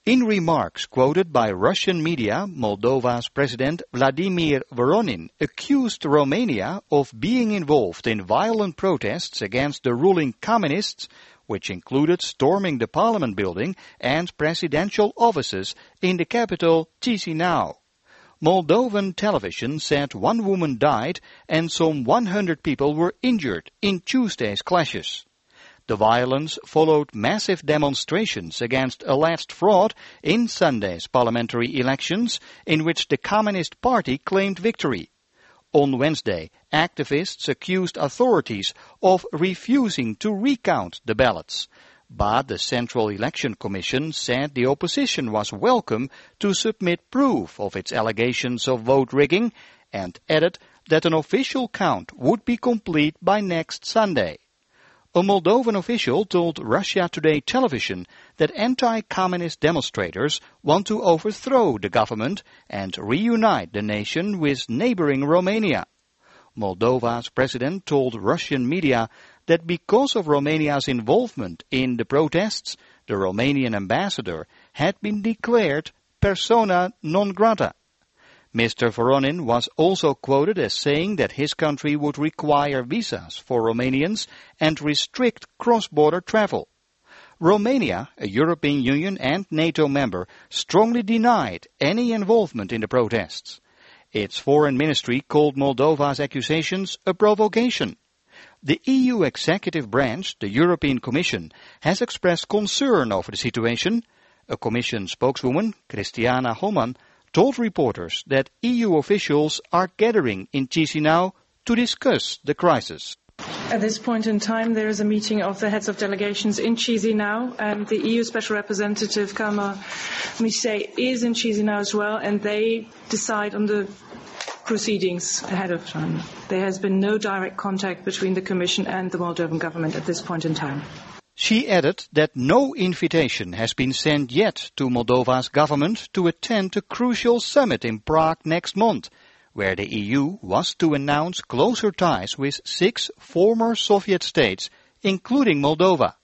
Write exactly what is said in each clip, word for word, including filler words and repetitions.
In remarks quoted by Russian media, Moldova's President Vladimir Voronin accused Romania of being involved in violent protests against the ruling communists, which included storming the parliament building and presidential offices in the capital Chisinau. Moldovan television said one woman died and some one hundred people were injured in Tuesday's clashes. The violence followed massive demonstrations against alleged fraud in Sunday's parliamentary elections, in which the Communist Party claimed victory. On Wednesday, activists accused authorities of refusing to recount the ballots, but the Central Election Commission said the opposition was welcome to submit proof of its allegations of vote rigging and added that an official count would be complete by next Sunday. A Moldovan official told Russia Today television that anti-communist demonstrators want to overthrow the government and reunite the nation with neighboring Romania. Moldova's president told Russian media that because of Romania's involvement in the protests, the Romanian ambassador had been declared persona non grata. Mister Voronin was also quoted as saying that his country would require visas for Romanians and restrict cross-border travel. Romania, a European Union and NATO member, strongly denied any involvement in the protests. Its foreign ministry called Moldova's accusations a provocation. The E U executive branch, the European Commission, has expressed concern over the situation. A Commission spokeswoman, Cristiana Homan, told reporters that E U officials are gathering in Chisinau to discuss the crisis. At this point in time, there is a meeting of the heads of delegations in Chisinau, and the E U Special Representative Kalma Mise is in Chisinau as well, and they decide on the proceedings ahead of time. There has been no direct contact between the Commission and the Moldovan government at this point in time. She added that no invitation has been sent yet to Moldova's government to attend a crucial summit in Prague next month, where the E U was to announce closer ties with six former Soviet states, including Moldova.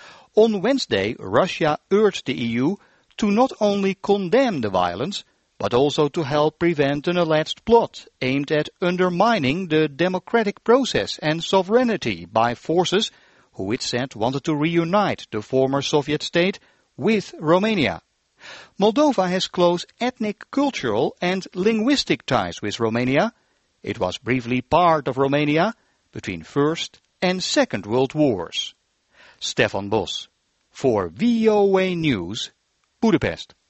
On Wednesday, Russia urged the E U to not only condemn the violence, but also to help prevent an alleged plot aimed at undermining the democratic process and sovereignty by forces who it said wanted to reunite the former Soviet state with Romania. Moldova has close ethnic, cultural and linguistic ties with Romania. It was briefly part of Romania between First and Second World Wars. Stefan Bos, for V O A News, Budapest.